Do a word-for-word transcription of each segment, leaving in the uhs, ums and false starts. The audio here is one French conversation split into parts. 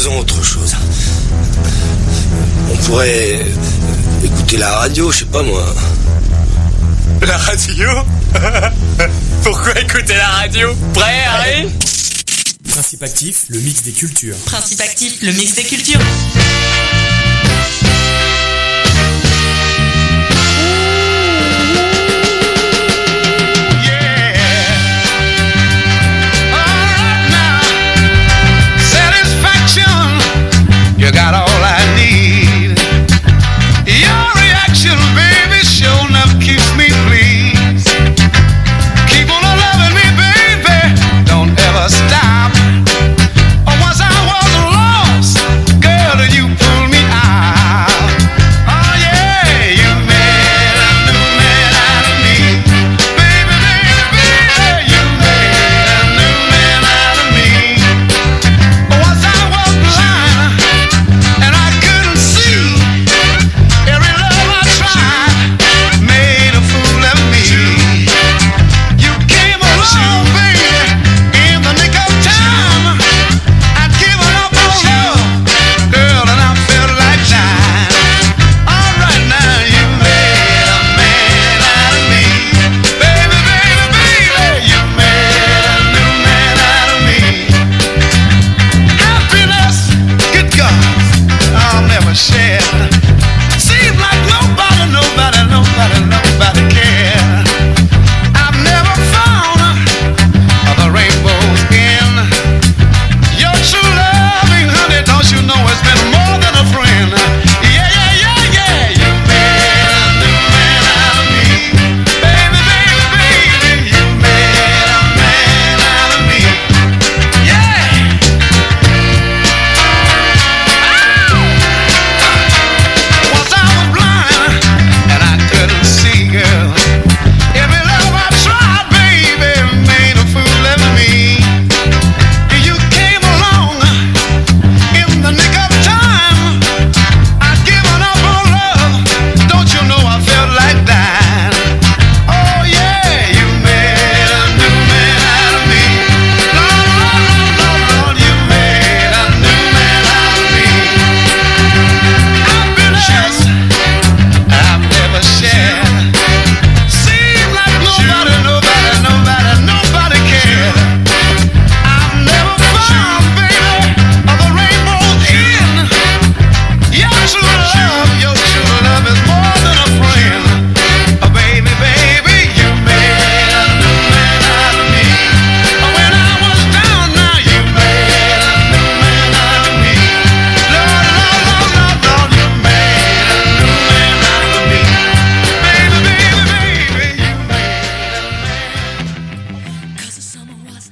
Faisons autre chose. On pourrait écouter la radio, je sais pas moi. La radio? Pourquoi écouter la radio? Prêt, Harry? Principe actif, le mix des cultures. Principe actif, le mix des cultures. You got all I need. Your reaction, baby, sure enough keeps me pleased. Keep on loving me, baby. Don't ever stop. Once I was lost, girl, you pulled me out. Oh yeah, you made a new man out of me. Baby, baby, baby, you made a new man out of me. Once I was blind and I couldn't see. Every love I tried made a fool of me. You came along, baby, in the nick of time. I'd given up on love, girl, and I felt like dying. All right now, you made a man out of me. Baby, baby, baby, you made a new man out of me. Happiness, good God, I'll never share. Seems like nobody, nobody, nobody, nobody cared. I've never found the rainbow's end. Your true loving, honey, don't you know it's been more than a friend? Yeah, yeah, yeah, yeah, you made a new man out of me. Baby, baby, baby, you made a man out of me. Yeah. Once I was blind and I couldn't see, girl. Every love I tried, baby, made a fool of me. You came along in the nick of time. I'd given up on love. Don't you know I felt like dying? Oh yeah, you made a new man out of me. Lord, Lord, Lord, Lord, you made a new man out of me. Happiness I've never shared. Seems like nobody, nobody, nobody, nobody cared. I've never found, baby, the rainbow's end. Your true love, your true love is more than a friend. Oh, baby, baby, you made a new man out of me. When I was down, now you made a new man out of me. Lord, Lord, Lord, Lord, Lord, you made a new man out of me. Baby, baby, baby, you made a man. 'Cause the summer was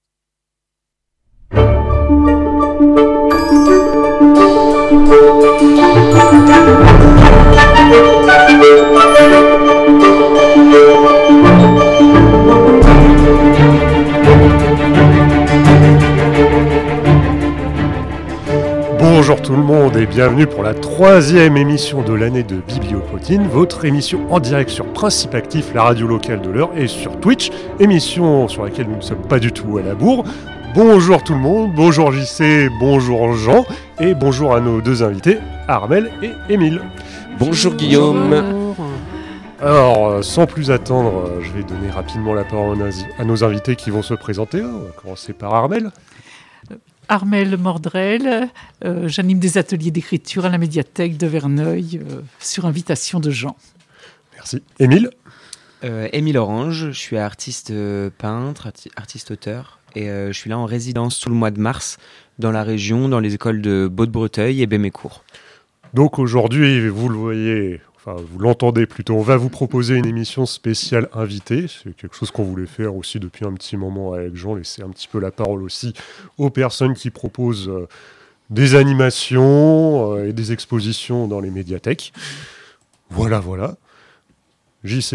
Bonjour tout le monde et bienvenue pour la troisième émission de l'année de Bibliopotine, votre émission en direct sur Principe Actif, la radio locale de l'heure, et sur Twitch, émission sur laquelle nous ne sommes pas du tout à la bourre. Bonjour tout le monde, bonjour J C, bonjour Jean, et bonjour à nos deux invités, Armel et Émile. Bonjour Guillaume. Alors, euh, sans plus attendre, euh, je vais donner rapidement la parole à nos- à nos invités qui vont se présenter. On va commencer par Armel. Armel Mordrel, euh, j'anime des ateliers d'écriture à la médiathèque de Verneuil euh, sur invitation de Jean. Merci. Émile. Euh, Émile Orange, je suis artiste euh, peintre, arti- artiste-auteur, et euh, je suis là en résidence tout le mois de mars dans la région, dans les écoles de Baud-de-Breteuil et Bémécourt. Donc aujourd'hui, vous le voyez, enfin vous l'entendez plutôt, on va vous proposer une émission spéciale invitée. C'est quelque chose qu'on voulait faire aussi depuis un petit moment avec Jean, laisser un petit peu la parole aussi aux personnes qui proposent euh, des animations euh, et des expositions dans les médiathèques. Voilà, voilà. J C, que fais-tu ?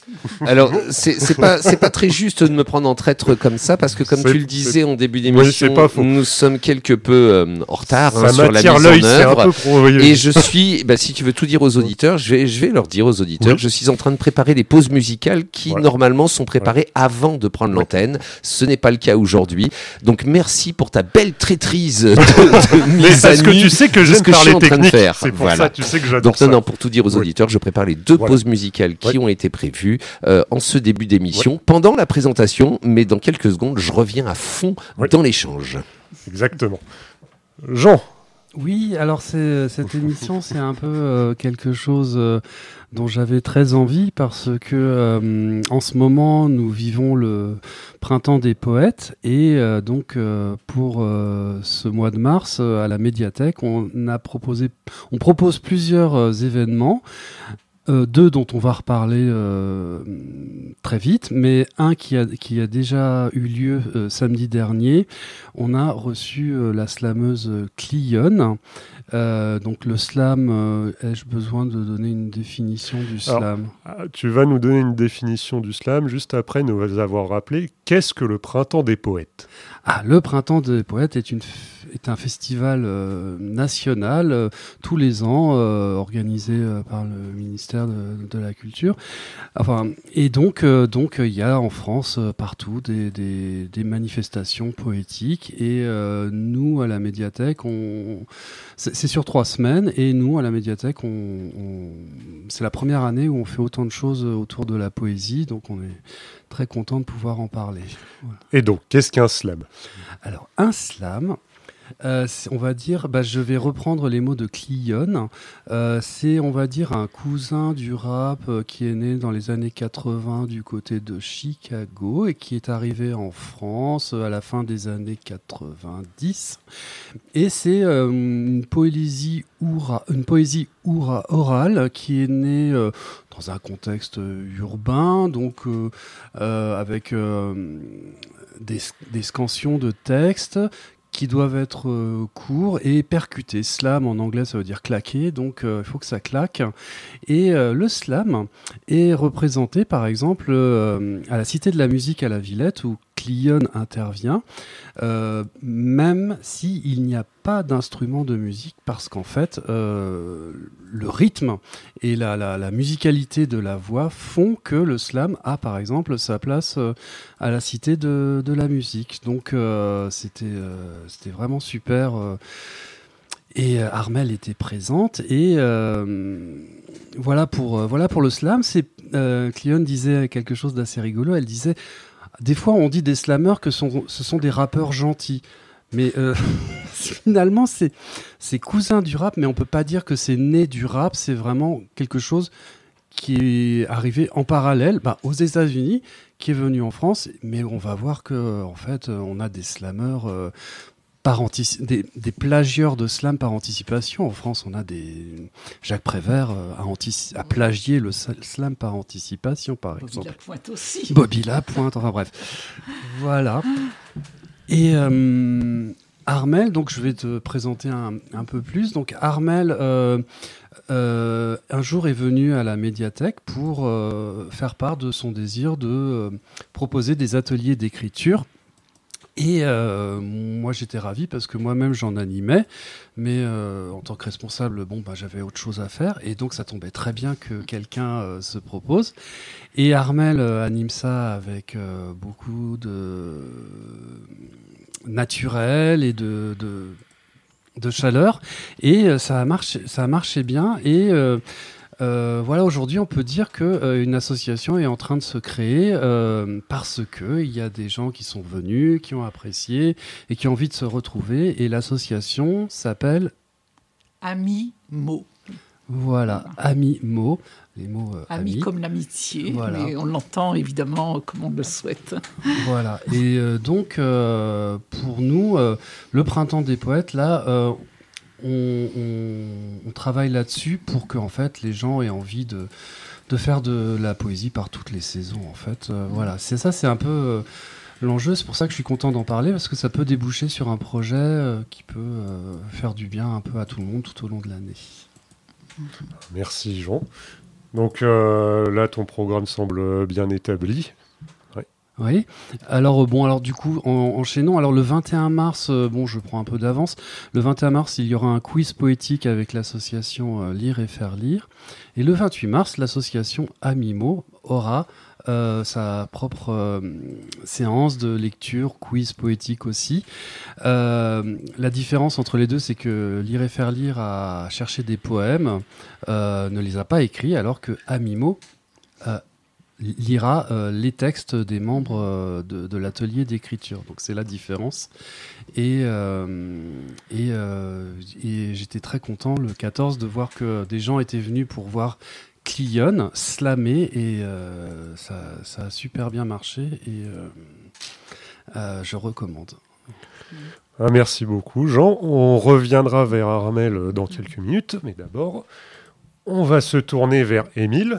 Alors, c'est, c'est pas, c'est pas très juste de me prendre en traître comme ça, parce que comme C'est- tu le disais c'est- en début d'émission, Oui, c'est pas faux. nous sommes quelque peu euh, en retard hein, Ça sur la mise m'attire l'œil, en c'est un œuvre. peu pro. oui, oui. Et je suis, bah, si tu veux tout dire aux auditeurs, je vais, je vais leur dire aux auditeurs, Oui. je suis en train de préparer les pauses musicales qui Voilà. normalement sont préparées avant de prendre Oui. l'antenne. Ce n'est pas le cas aujourd'hui. Donc merci pour ta belle traîtrise de, de Mais mise parce à que nu. tu sais que C'est j'aime ce que je parler suis en train de technique. faire. C'est pour Voilà. ça, tu sais que j'adore Donc ça. non, non, pour tout dire aux Oui. auditeurs, je prépare les deux Voilà. pauses musicales qui Oui. ont été prévues euh, en ce début d'émission, pendant la présentation, mais dans quelques secondes, je reviens à fond Oui. dans l'échange. Exactement. Jean, Oui, alors c'est, cette émission, c'est un peu euh, quelque chose euh, dont j'avais très envie parce que euh, en ce moment, nous vivons le printemps des poètes et euh, donc euh, pour euh, ce mois de mars euh, à la médiathèque, on a proposé, on propose plusieurs euh, événements. Euh, deux dont on va reparler euh, très vite, mais un qui a, qui a déjà eu lieu euh, samedi dernier. On a reçu euh, la slameuse Clionne. Euh, donc le slam, euh, ai-je besoin de donner une définition du slam ? ah, tu vas nous donner une définition du slam juste après nous avoir rappelé qu'est-ce que le printemps des poètes. Ah, le Printemps des Poètes est, une, est un festival euh, national euh, tous les ans euh, organisé euh, par le ministère de, de la Culture. Enfin, et donc, euh, donc il y a en France euh, partout des, des, des manifestations poétiques et euh, nous à la médiathèque, on, c'est, c'est sur trois semaines et nous à la médiathèque, on, on, c'est la première année où on fait autant de choses autour de la poésie, donc on est très content de pouvoir en parler. Voilà. Et donc, qu'est-ce qu'un slam ? Alors, un slam, euh, on va dire, bah, je vais reprendre les mots de Clionne, euh, c'est, on va dire, un cousin du rap euh, qui est né dans les années quatre-vingts du côté de Chicago et qui est arrivé en France euh, à la fin des années quatre-vingt-dix. Et c'est euh, une poésie, oura, une poésie oura, orale qui est née euh, dans un contexte urbain, donc euh, euh, avec euh, des, des scansions de textes qui doivent être euh, courts et percutés. Slam en anglais ça veut dire claquer, donc il euh, faut que ça claque. Et euh, le slam est représenté par exemple euh, à la Cité de la Musique à la Villette où Clionne intervient, euh, même s'il n'y a pas d'instrument de musique, parce qu'en fait, euh, le rythme et la, la, la musicalité de la voix font que le slam a, par exemple, sa place euh, à la Cité de, de la Musique. Donc, euh, c'était, euh, c'était vraiment super. Euh, et euh, Armelle était présente. Et euh, voilà, pour, euh, voilà pour le slam. C'est, euh, Clionne disait quelque chose d'assez rigolo. Elle disait... Des fois, on dit des slammeurs que sont, ce sont des rappeurs gentils. Mais euh, finalement, c'est, c'est cousin du rap, mais on ne peut pas dire que c'est né du rap. C'est vraiment quelque chose qui est arrivé en parallèle bah, aux États-Unis, qui est venu en France. Mais on va voir qu'en fait, on a des slammeurs... Euh, Par antici- des, des plagieurs de slam par anticipation. En France, on a des... Jacques Prévert euh, a, antici- a plagié le slam par anticipation, par Bobby exemple. Lapointe aussi. Bobby Lapointe, enfin bref. Voilà. Et euh, Armelle, donc je vais te présenter un, un peu plus. Donc Armelle, euh, euh, un jour est venu à la médiathèque pour euh, faire part de son désir de euh, proposer des ateliers d'écriture. Et euh, moi j'étais ravi parce que moi-même j'en animais, mais euh, en tant que responsable, bon bah j'avais autre chose à faire et donc ça tombait très bien que quelqu'un euh, se propose. Et Armelle euh, anime ça avec euh, beaucoup de naturel et de, de, de chaleur et euh, ça a marché, ça a marché bien et euh, Euh, voilà, aujourd'hui, on peut dire que euh, une association est en train de se créer euh, parce que il y a des gens qui sont venus, qui ont apprécié et qui ont envie de se retrouver. Et l'association s'appelle Ami Mo. Voilà, Ami Mo. Les mots euh, Ami amis. comme l'amitié, Voilà. mais on l'entend évidemment comme on le souhaite. Voilà. Et euh, donc, euh, pour nous, euh, le Printemps des Poètes, là. Euh, On, on, on travaille là-dessus pour que en fait, les gens aient envie de, de faire de la poésie par toutes les saisons. En fait. Euh, voilà. C'est ça, c'est un peu euh, l'enjeu. C'est pour ça que je suis content d'en parler, parce que ça peut déboucher sur un projet euh, qui peut euh, faire du bien un peu à tout le monde tout au long de l'année. Merci Jean. Donc euh, là, ton programme semble bien établi. Ouais. Oui. Alors, euh, bon, alors du coup, en, enchaînons. Alors, le vingt et un mars, euh, bon, je prends un peu d'avance. Le vingt et un mars, il y aura un quiz poétique avec l'association euh, Lire et Faire Lire. Et le vingt-huit mars, l'association Amimo aura euh, sa propre euh, séance de lecture, quiz poétique aussi. Euh, la différence entre les deux, c'est que Lire et Faire Lire a cherché des poèmes, euh, ne les a pas écrits, alors que Amimo euh, lira euh, les textes des membres euh, de, de l'atelier d'écriture. Donc c'est la différence. Et, euh, et, euh, et j'étais très content le quatorze de voir que des gens étaient venus pour voir Clionne slammer et euh, ça, ça a super bien marché et euh, euh, je recommande. Ah, merci beaucoup Jean. On reviendra vers Armel dans quelques minutes, mais d'abord on va se tourner vers Émile.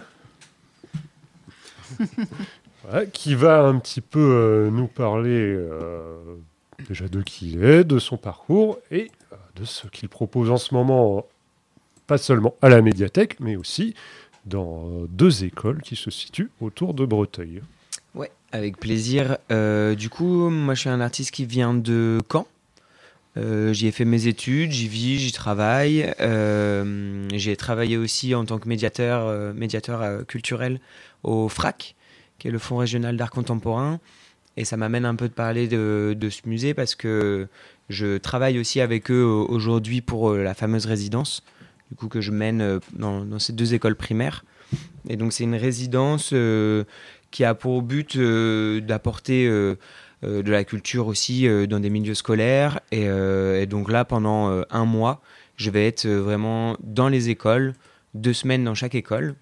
Voilà, qui va un petit peu euh, nous parler euh, déjà de qui il est, de son parcours et euh, de ce qu'il propose en ce moment, euh, pas seulement à la médiathèque, mais aussi dans euh, deux écoles qui se situent autour de Breteuil. Ouais, avec plaisir. Euh, du coup, moi je suis un artiste qui vient de Caen. Euh, j'y ai fait mes études, j'y vis, j'y travaille. Euh, j'ai travaillé aussi en tant que médiateur, euh, médiateur euh, culturel au F R A C, qui est le Fonds régional d'art contemporain. Et ça m'amène un peu de parler de, de ce musée parce que je travaille aussi avec eux aujourd'hui pour euh, la fameuse résidence, du coup que je mène euh, dans, dans ces deux écoles primaires. Et donc c'est une résidence euh, qui a pour but euh, d'apporter euh, euh, de la culture aussi euh, dans des milieux scolaires. Et, euh, et donc là, pendant euh, un mois, je vais être euh, vraiment dans les écoles, deux semaines dans chaque école.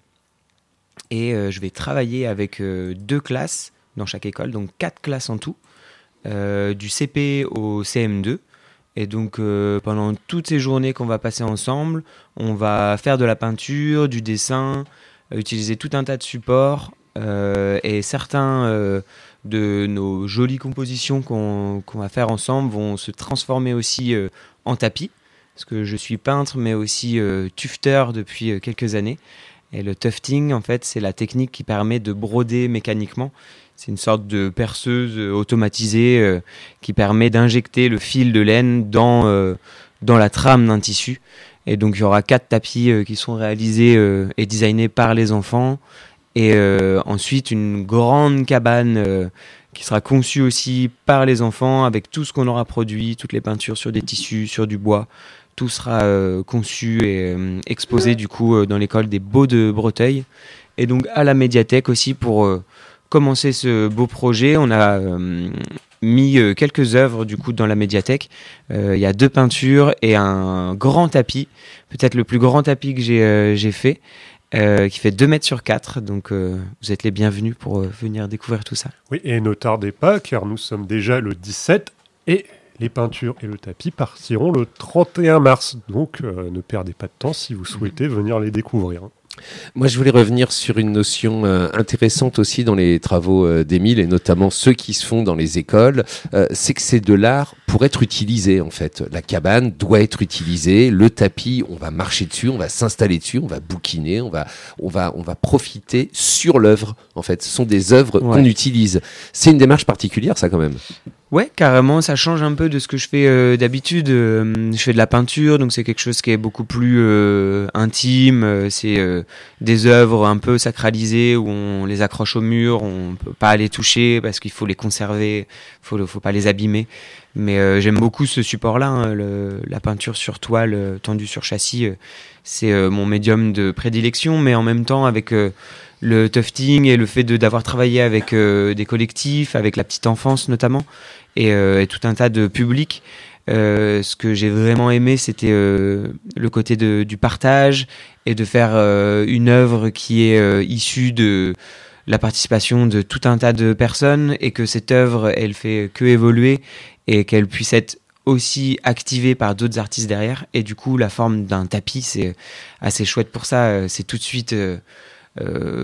Et euh, je vais travailler avec euh, deux classes dans chaque école, donc quatre classes en tout, euh, du C P au C M deux. Et donc euh, pendant toutes ces journées qu'on va passer ensemble, on va faire de la peinture, du dessin, euh, utiliser tout un tas de supports. Euh, et certains euh, de nos jolies compositions qu'on, qu'on va faire ensemble vont se transformer aussi euh, en tapis, parce que je suis peintre mais aussi euh, tufteur depuis euh, quelques années. Et le tufting, en fait, c'est la technique qui permet de broder mécaniquement. C'est une sorte de perceuse automatisée euh, qui permet d'injecter le fil de laine dans, euh, dans la trame d'un tissu. Et donc, il y aura quatre tapis euh, qui sont réalisés euh, et designés par les enfants. Et euh, ensuite, une grande cabane euh, qui sera conçue aussi par les enfants avec tout ce qu'on aura produit, toutes les peintures sur des tissus, sur du bois. Tout sera euh, conçu et euh, exposé du coup euh, dans l'école des Beaux de Breteuil. Et donc à la médiathèque aussi pour euh, commencer ce beau projet. On a euh, mis euh, quelques œuvres du coup dans la médiathèque. Euh, il y a deux peintures et un grand tapis, peut-être le plus grand tapis que j'ai, euh, j'ai fait, euh, qui fait deux mètres sur quatre. Donc euh, vous êtes les bienvenus pour euh, venir découvrir tout ça. Oui, et ne tardez pas car nous sommes déjà le dix-sept et les peintures et le tapis partiront le trente et un mars, donc euh, ne perdez pas de temps si vous souhaitez venir les découvrir. Moi, je voulais revenir sur une notion euh, intéressante aussi dans les travaux euh, d'Émile, et notamment ceux qui se font dans les écoles, euh, c'est que c'est de l'art pour être utilisé, en fait. La cabane doit être utilisée, le tapis, on va marcher dessus, on va s'installer dessus, on va bouquiner, on va, on va, on va profiter sur l'œuvre, en fait. Ce sont des œuvres ouais. qu'on utilise. C'est une démarche particulière, ça, quand même. Ouais, carrément, ça change un peu de ce que je fais euh, d'habitude. Euh, je fais de la peinture, donc c'est quelque chose qui est beaucoup plus euh, intime. Euh, c'est euh, des œuvres un peu sacralisées où on les accroche au mur, on peut pas les toucher parce qu'il faut les conserver, faut faut pas les abîmer. Mais euh, j'aime beaucoup ce support-là, hein, le, la peinture sur toile euh, tendue sur châssis. Euh, c'est euh, mon médium de prédilection, mais en même temps avec euh, le tufting et le fait de d'avoir travaillé avec euh, des collectifs, avec la petite enfance notamment. Et, euh, et tout un tas de publics. Euh, ce que j'ai vraiment aimé, c'était euh, le côté de, du partage et de faire euh, une œuvre qui est euh, issue de la participation de tout un tas de personnes et que cette œuvre, elle fait que évoluer et qu'elle puisse être aussi activée par d'autres artistes derrière. Et du coup, la forme d'un tapis, c'est assez chouette pour ça. C'est tout de suite... Euh, euh,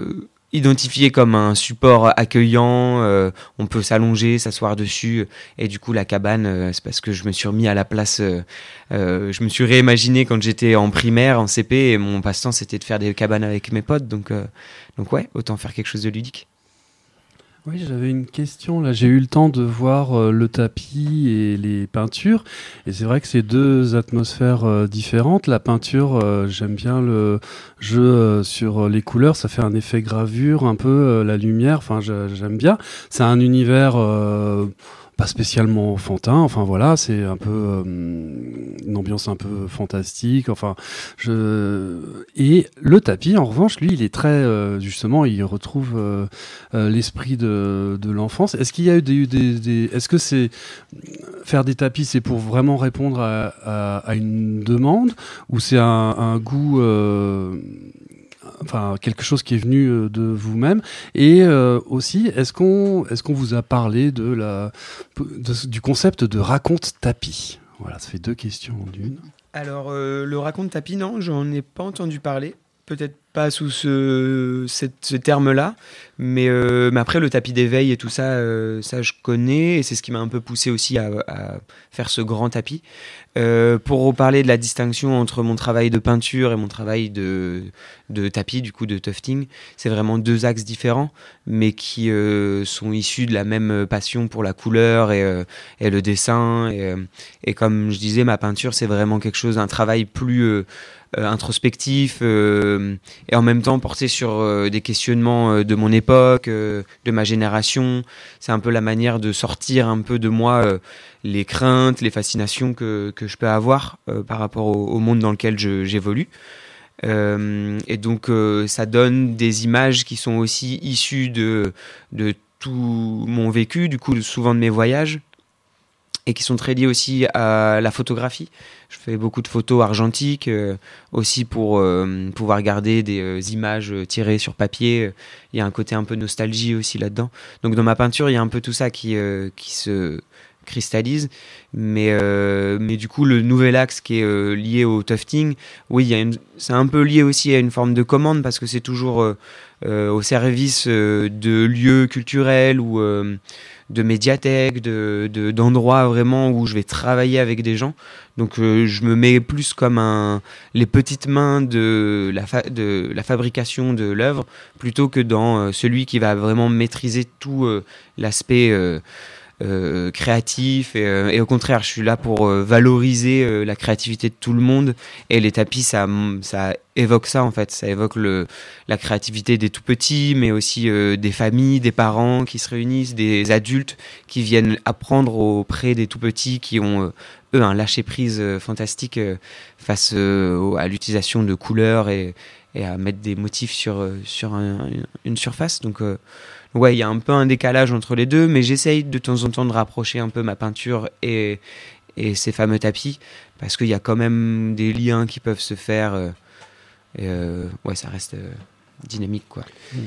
identifié comme un support accueillant, euh, on peut s'allonger, s'asseoir dessus, et du coup la cabane, euh, c'est parce que je me suis remis à la place, euh, euh, je me suis réimaginé quand j'étais en primaire, en C P, et mon passe-temps c'était de faire des cabanes avec mes potes, donc, euh, donc ouais, autant faire quelque chose de ludique. Oui, j'avais une question. Là, j'ai eu le temps de voir euh, le tapis et les peintures, et c'est vrai que c'est deux atmosphères euh, différentes. La peinture, euh, j'aime bien le jeu euh, sur les couleurs, ça fait un effet gravure, un peu euh, la lumière. Enfin, je- j'aime bien. C'est un univers euh, pas spécialement enfantin. Enfin voilà, c'est un peu euh, une ambiance un peu fantastique. Enfin, je et le tapis, en revanche, lui, il est très euh, justement, il retrouve euh, euh, l'esprit de, de l'enfance. Est-ce qu'il y a eu des, des, des- est-ce que c'est faire des tapis, c'est pour vraiment répondre à, à, à une demande, ou c'est un, un goût, euh, enfin quelque chose qui est venu euh, de vous-même? Et euh, aussi, est-ce qu'on est-ce qu'on vous a parlé de la de- du concept de raconte tapis? Voilà, ça fait deux questions en une. Alors, euh, le raconte tapis, non, j'en ai pas entendu parler. Peut-être pas sous ce, cette- ce terme-là. Mais, euh, mais après, le tapis d'éveil et tout ça, euh, ça je connais. Et c'est ce qui m'a un peu poussé aussi à, à faire ce grand tapis. Euh, pour reparler de la distinction entre mon travail de peinture et mon travail de, de tapis, du coup de tufting, c'est vraiment deux axes différents, mais qui euh, sont issus de la même passion pour la couleur et, euh, et le dessin. Et, euh, et comme je disais, ma peinture, c'est vraiment quelque chose, un travail plus euh, euh, introspectif euh, et en même temps porté sur euh, des questionnements euh, de mon époque, euh, de ma génération. C'est un peu la manière de sortir un peu de moi euh, les craintes, les fascinations que, que je peux avoir euh, par rapport au, au monde dans lequel je, j'évolue. Euh, et donc, euh, ça donne des images qui sont aussi issues de, de tout mon vécu, du coup, souvent de mes voyages, et qui sont très liées aussi à la photographie. Je fais beaucoup de photos argentiques, euh, aussi pour euh, pouvoir garder des euh, images tirées sur papier. Il y a un côté un peu nostalgie aussi là-dedans. Donc, dans ma peinture, il y a un peu tout ça qui, euh, qui se cristallise, mais, euh, mais du coup le nouvel axe qui est euh, lié au tufting, oui, il y a une, c'est un peu lié aussi à une forme de commande, parce que c'est toujours euh, euh, au service euh, de lieux culturels ou euh, de médiathèques, de, de, d'endroits vraiment où je vais travailler avec des gens. Donc euh, je me mets plus comme un, les petites mains de la, fa- de la fabrication de l'œuvre, plutôt que dans euh, celui qui va vraiment maîtriser tout euh, l'aspect euh, Euh, créatif et, euh, et au contraire je suis là pour euh, valoriser euh, la créativité de tout le monde, et les tapis ça, ça évoque ça en fait, ça évoque le, la créativité des tout petits, mais aussi euh, des familles, des parents qui se réunissent, des adultes qui viennent apprendre auprès des tout petits qui ont euh, eux un lâcher prise euh, fantastique euh, face euh, à l'utilisation de couleurs et, et à mettre des motifs sur, euh, sur un, une surface. Donc euh, ouais, il y a un peu un décalage entre les deux, mais j'essaye de temps en temps de rapprocher un peu ma peinture et, et ces fameux tapis, parce qu'il y a quand même des liens qui peuvent se faire. Euh, et euh, ouais, ça reste euh, dynamique, quoi.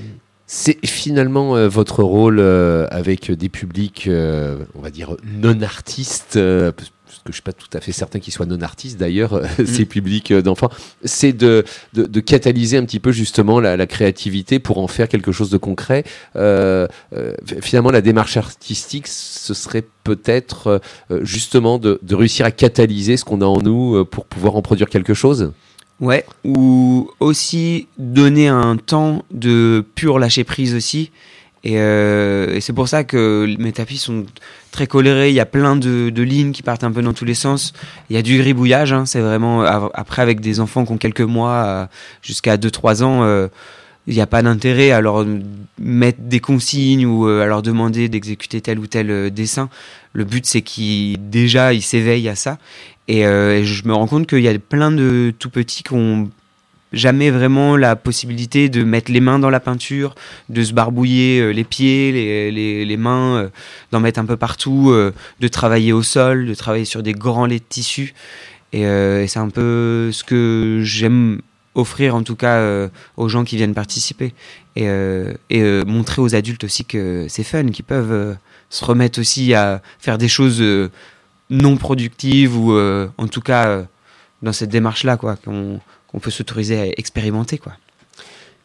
C'est finalement euh, votre rôle euh, avec des publics, euh, on va dire, non-artistes, euh, parce que je ne suis pas tout à fait certain qu'ils soient non-artistes d'ailleurs, euh, ces publics euh, d'enfants, c'est de, de, de catalyser un petit peu justement la, la créativité pour en faire quelque chose de concret. Euh, euh, finalement, la démarche artistique, ce serait peut-être euh, justement de, de réussir à catalyser ce qu'on a en nous euh, pour pouvoir en produire quelque chose. Ouais, ou aussi donner un temps de pur lâcher prise aussi. Et, euh, et c'est pour ça que mes tapis sont très colorés. Il y a plein de, de lignes qui partent un peu dans tous les sens. Il y a du gribouillage, hein, c'est vraiment après avec des enfants qui ont quelques mois jusqu'à deux trois ans. Euh, il n'y a pas d'intérêt à leur mettre des consignes ou à leur demander d'exécuter tel ou tel dessin. Le but, c'est qu'ils, déjà, ils s'éveillent à ça. Et, euh, et je me rends compte qu'il y a plein de tout petits qui ont jamais vraiment la possibilité de mettre les mains dans la peinture, de se barbouiller euh, les pieds, les, les, les mains, euh, d'en mettre un peu partout, euh, de travailler au sol, de travailler sur des grands laits de tissu. Et, euh, et c'est un peu ce que j'aime offrir en tout cas euh, aux gens qui viennent participer, et, euh, et euh, montrer aux adultes aussi que c'est fun, qu'ils peuvent euh, se remettre aussi à faire des choses euh, non productives, ou euh, en tout cas euh, dans cette démarche là, quoi, qu'on, qu'on peut s'autoriser à expérimenter, quoi.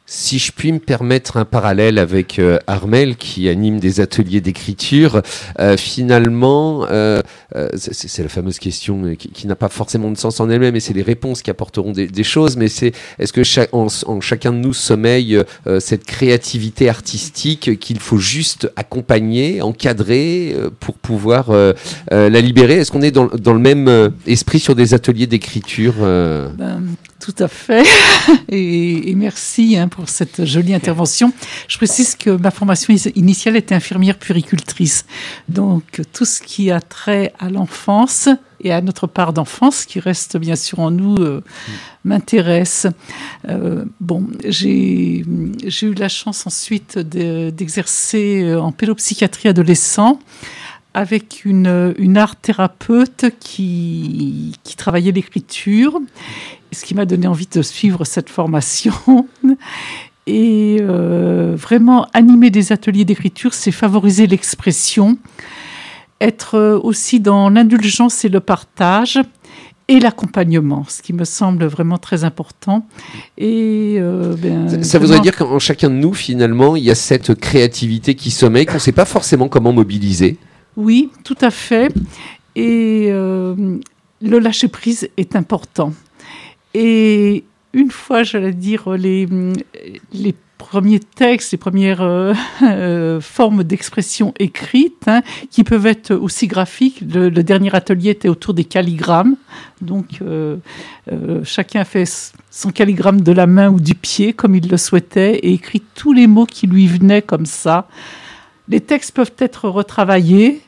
Si je puis me permettre un parallèle avec euh, Armel qui anime des ateliers d'écriture, euh, finalement, euh, euh, c'est, c'est la fameuse question qui, qui n'a pas forcément de sens en elle-même, mais c'est les réponses qui apporteront des, des choses. Mais c'est est-ce que cha- en, en chacun de nous sommeille euh, cette créativité artistique qu'il faut juste accompagner, encadrer euh, pour pouvoir euh, euh, la libérer? Est-ce qu'on est dans, dans le même euh, esprit sur des ateliers d'écriture euh... ben, Tout à fait. Et, et merci hein, pour cette jolie intervention. Je précise que ma formation initiale était infirmière puéricultrice. Donc, tout ce qui a trait à l'enfance et à notre part d'enfance, qui reste bien sûr en nous, euh, m'intéresse. Euh, bon, j'ai, j'ai eu la chance ensuite de, d'exercer en pédopsychiatrie adolescent avec une, une art thérapeute qui, qui travaillait l'écriture, ce qui m'a donné envie de suivre cette formation. Et euh, vraiment, animer des ateliers d'écriture, c'est favoriser l'expression, être aussi dans l'indulgence et le partage, et l'accompagnement, ce qui me semble vraiment très important. Et euh, ben, ça, ça voudrait dire qu'en chacun de nous, finalement, il y a cette créativité qui sommeille, qu'on ne sait pas forcément comment mobiliser. Oui, tout à fait. Et euh, le lâcher-prise est important. Et une fois, j'allais dire, les, les premiers textes, les premières euh, euh, formes d'expression écrites, hein, qui peuvent être aussi graphiques. Le, le dernier atelier était autour des calligrammes. Donc, euh, euh, chacun fait son calligramme de la main ou du pied, comme il le souhaitait, et écrit tous les mots qui lui venaient comme ça. Les textes peuvent être retravaillés.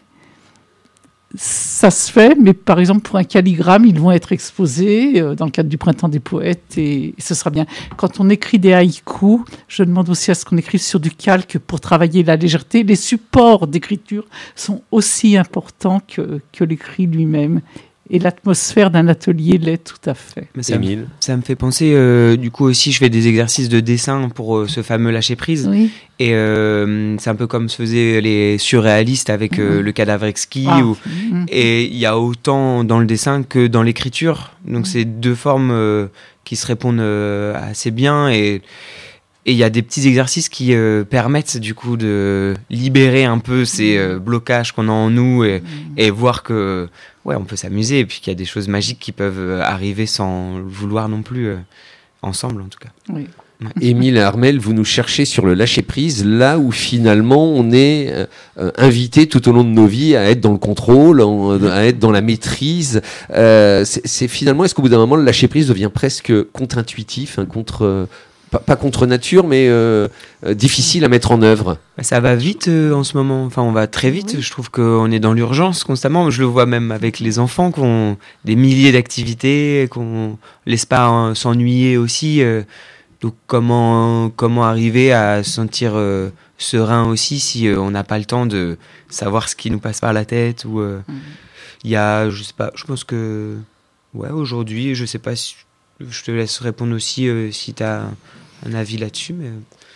Ça se fait, mais par exemple, pour un calligramme, ils vont être exposés euh, dans le cadre du Printemps des poètes et, et ce sera bien. Quand on écrit des haïkus, je demande aussi à ce qu'on écrive sur du calque pour travailler la légèreté. Les supports d'écriture sont aussi importants que, que l'écrit lui-même. Et l'atmosphère d'un atelier l'est tout à fait. Mais ça, me, ça me fait penser, euh, du coup aussi, je fais des exercices de dessin pour euh, ce fameux lâcher-prise. Oui. Et euh, c'est un peu comme se faisaient les surréalistes avec euh, mmh. le cadavre exquis. Ah. Ou, mmh. Et il y a autant dans le dessin que dans l'écriture. Donc mmh. c'est deux formes euh, qui se répondent euh, assez bien. Et il y a des petits exercices qui euh, permettent du coup de libérer un peu ces euh, blocages qu'on a en nous et, mmh. et voir que... Ouais, on peut s'amuser et puis qu'il y a des choses magiques qui peuvent arriver sans le vouloir non plus, euh, ensemble en tout cas. Oui. Ouais. Émile et Armel, vous nous cherchez sur le lâcher-prise, là où finalement on est euh, invité tout au long de nos vies à être dans le contrôle, en, à être dans la maîtrise. Euh, c'est, c'est finalement, est-ce qu'au bout d'un moment, le lâcher-prise devient presque contre-intuitif, hein, contre... Euh, Pas, pas contre nature, mais euh, euh, difficile à mettre en œuvre. Ça va vite euh, en ce moment. Enfin, on va très vite. Oui. Je trouve qu'on est dans l'urgence constamment. Je le vois même avec les enfants qui ont des milliers d'activités, qu'on laisse pas hein, s'ennuyer aussi. Euh, donc, comment comment arriver à se sentir euh, serein aussi si euh, on n'a pas le temps de savoir ce qui nous passe par la tête ou il euh, mm. y a, je sais pas. Je pense que ouais, aujourd'hui, je sais pas si je te laisse répondre aussi euh, si tu as un avis là-dessus. Mais...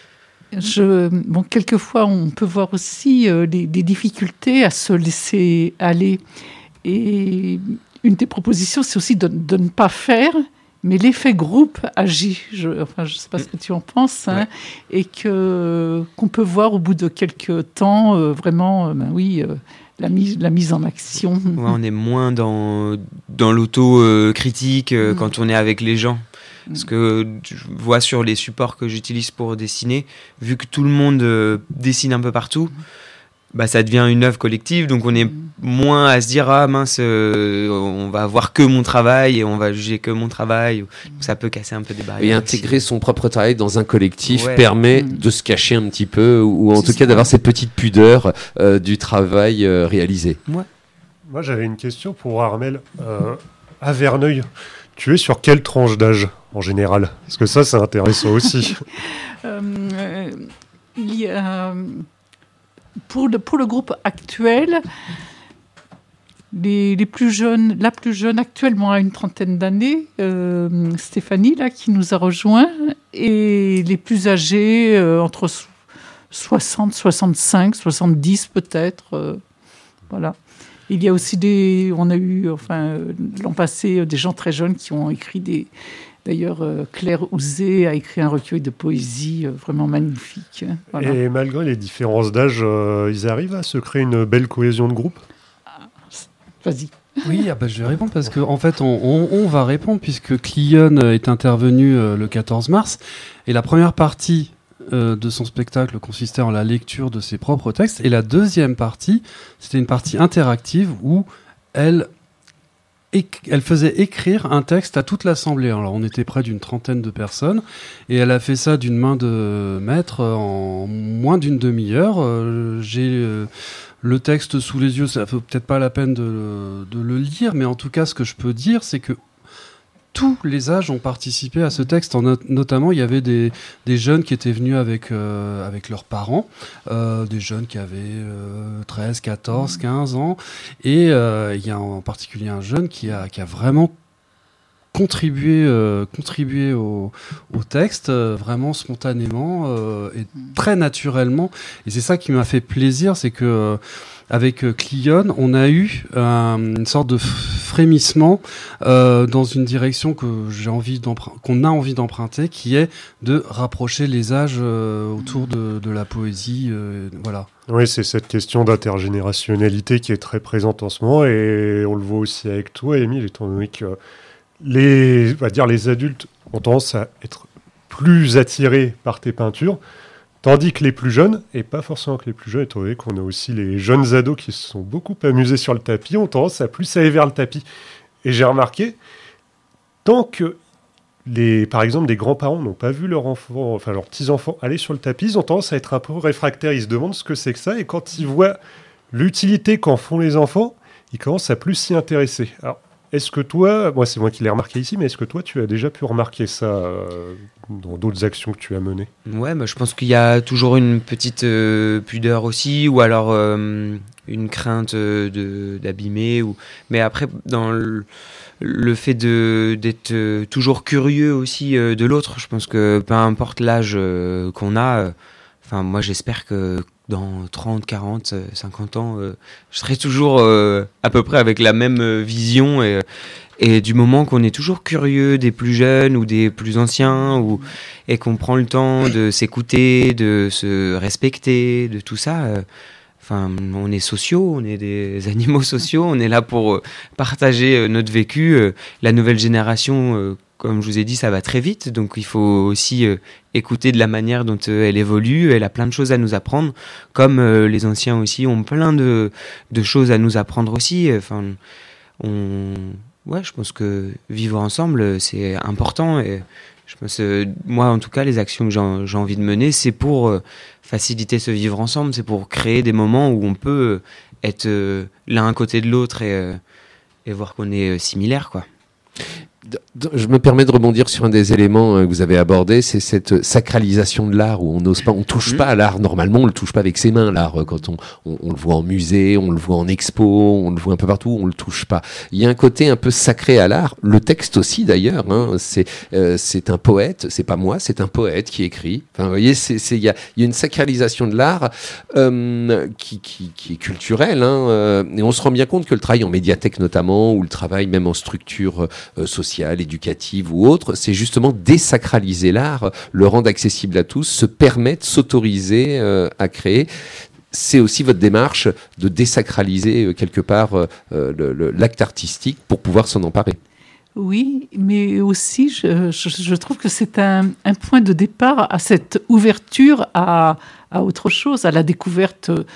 Je, bon, quelquefois, on peut voir aussi euh, des, des difficultés à se laisser aller. Et une des propositions, c'est aussi de, de ne pas faire, mais l'effet groupe agit. Je, enfin, je ne sais pas ce que tu en penses. Hein, ouais. Et que, qu'on peut voir au bout de quelques temps, euh, vraiment, euh, ben oui... Euh, La mise, la mise en action. Ouais, on est moins dans, dans l'auto-critique euh, mmh. quand on est avec les gens. Parce que je vois sur les supports que j'utilise pour dessiner, vu que tout le monde euh, dessine un peu partout, bah, ça devient une œuvre collective. Donc on est moins à se dire « Ah mince, euh, on va voir que mon travail et on va juger que mon travail. » Donc ça peut casser un peu des barrières. Et intégrer aussi. Son propre travail dans un collectif ouais. permet mmh. de se cacher un petit peu, ou en C'est tout ça. cas d'avoir cette petite pudeur euh, du travail euh, réalisé. Ouais. Moi j'avais une question pour Armel. Euh, à Verneuil, tu es sur quelle tranche d'âge en général ? Parce que ça c'est intéressant aussi. euh, euh, il y a... Pour le, pour le groupe actuel, les, les plus jeunes, la plus jeune actuellement a une trentaine d'années, euh, Stéphanie, là, qui nous a rejoints, et les plus âgés, euh, entre soixante, soixante-cinq, soixante-dix peut-être. Euh, voilà. Il y a aussi des... On a eu, enfin, l'an passé, des gens très jeunes qui ont écrit des, D'ailleurs, euh, Claire Houzé a écrit un recueil de poésie euh, vraiment magnifique. Hein, voilà. Et malgré les différences d'âge, euh, ils arrivent à se créer une belle cohésion de groupe ? Vas-y. Oui, ah bah, je vais répondre parce qu'en en fait, on, on, on va répondre puisque Clion est intervenu euh, le quatorze mars et la première partie euh, de son spectacle consistait en la lecture de ses propres textes et la deuxième partie, c'était une partie interactive où elle, éc- elle faisait écrire un texte à toute l'assemblée. Alors, on était près d'une trentaine de personnes et elle a fait ça d'une main de maître en moins d'une demi-heure. Euh, j'ai... Euh, Le texte sous les yeux, ça ne vaut peut-être pas la peine de, de le lire, mais en tout cas, ce que je peux dire, c'est que tous les âges ont participé à ce texte. En not- notamment, il y avait des, des jeunes qui étaient venus avec, euh, avec leurs parents, euh, des jeunes qui avaient euh, treize, quatorze, quinze ans, et euh, il y a en particulier un jeune qui a, qui a vraiment contribuer, euh, contribuer au, au texte euh, vraiment spontanément euh, et très naturellement. Et c'est ça qui m'a fait plaisir, c'est que euh, avec euh, Clion, on a eu euh, une sorte de frémissement euh, dans une direction que j'ai envie d'empr- qu'on a envie d'emprunter, qui est de rapprocher les âges euh, autour de, de la poésie. Euh, voilà. Oui, c'est cette question d'intergénérationnalité qui est très présente en ce moment, et on le voit aussi avec toi, Émile, étant donné que les, on va dire, les adultes ont tendance à être plus attirés par tes peintures, tandis que les plus jeunes, et pas forcément que les plus jeunes, étant donné qu'on a aussi les jeunes ados qui se sont beaucoup amusés sur le tapis, ont tendance à plus aller vers le tapis. Et j'ai remarqué, tant que, les, par exemple, des grands-parents n'ont pas vu leurs enfants, enfin leurs petits-enfants aller sur le tapis, ils ont tendance à être un peu réfractaires, ils se demandent ce que c'est que ça, et quand ils voient l'utilité qu'en font les enfants, ils commencent à plus s'y intéresser. Alors, est-ce que toi, moi c'est moi qui l'ai remarqué ici, mais est-ce que toi tu as déjà pu remarquer ça euh, dans d'autres actions que tu as menées ? Ouais, bah, je pense qu'il y a toujours une petite euh, pudeur aussi, ou alors euh, une crainte euh, de, d'abîmer. Ou... Mais après, dans le, le fait de, d'être euh, toujours curieux aussi euh, de l'autre, je pense que peu importe l'âge euh, qu'on a, enfin euh, moi j'espère que dans trente, quarante, cinquante ans, euh, je serai toujours euh, à peu près avec la même euh, vision. Et, et du moment qu'on est toujours curieux des plus jeunes ou des plus anciens, ou, et qu'on prend le temps de s'écouter, de se respecter, de tout ça, euh, enfin, on est sociaux, on est des animaux sociaux, on est là pour euh, partager euh, notre vécu. Euh, la nouvelle génération, euh, comme je vous ai dit, ça va très vite, donc il faut aussi euh, écouter de la manière dont euh, elle évolue. Elle a plein de choses à nous apprendre, comme euh, les anciens aussi ont plein de, de choses à nous apprendre aussi. Enfin, on... ouais, je pense que vivre ensemble, c'est important. Et je pense, euh, moi, en tout cas, les actions que j'ai, j'ai envie de mener, c'est pour euh, faciliter ce vivre ensemble, c'est pour créer des moments où on peut euh, être euh, l'un à côté de l'autre et, euh, et voir qu'on est euh, similaires, quoi. Je me permets de rebondir sur un des éléments que vous avez abordé, c'est cette sacralisation de l'art où on n'ose pas, on touche pas à l'art. Normalement, on le touche pas avec ses mains, l'art. Quand on, on, on le voit en musée, on le voit en expo, on le voit un peu partout, on le touche pas. Il y a un côté un peu sacré à l'art. Le texte aussi, d'ailleurs. Hein, c'est, euh, c'est un poète. C'est pas moi, c'est un poète qui écrit. Enfin, vous voyez, c'est, c'est, il y a, il y a une sacralisation de l'art euh, qui, qui, qui est culturelle. Hein, euh, et on se rend bien compte que le travail en médiathèque notamment, ou le travail même en structure euh, sociale, éducative ou autre, c'est justement désacraliser l'art, le rendre accessible à tous, se permettre, s'autoriser euh, à créer. C'est aussi votre démarche de désacraliser euh, quelque part euh, le, le, l'acte artistique pour pouvoir s'en emparer. Oui, mais aussi je, je, je trouve que c'est un, un point de départ à cette ouverture à, à autre chose, à la découverte